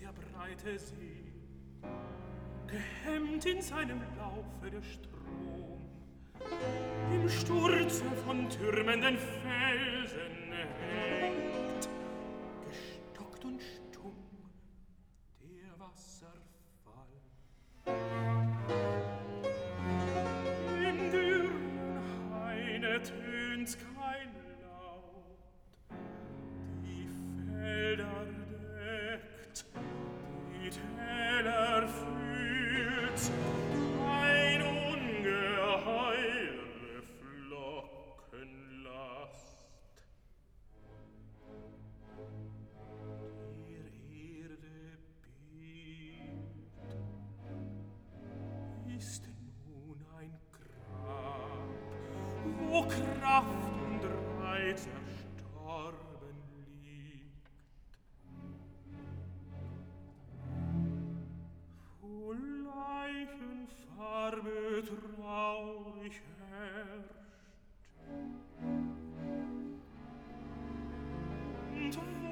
der breite See. Gehemmt in seinem Laufe der Strom, im Sturze von türmenden Felsen hängt, gestockt und stumm der Wasserfall. In dürren Haine tönt's kein Laut, die Felder deckt, die Täler fühlt, ein ungeheure Flockenlast. Der Erde bebt, ist nun ein Grab, wo Kraft und Reiz erstorben liegt. Wo Leichenfarbe traurig herrscht und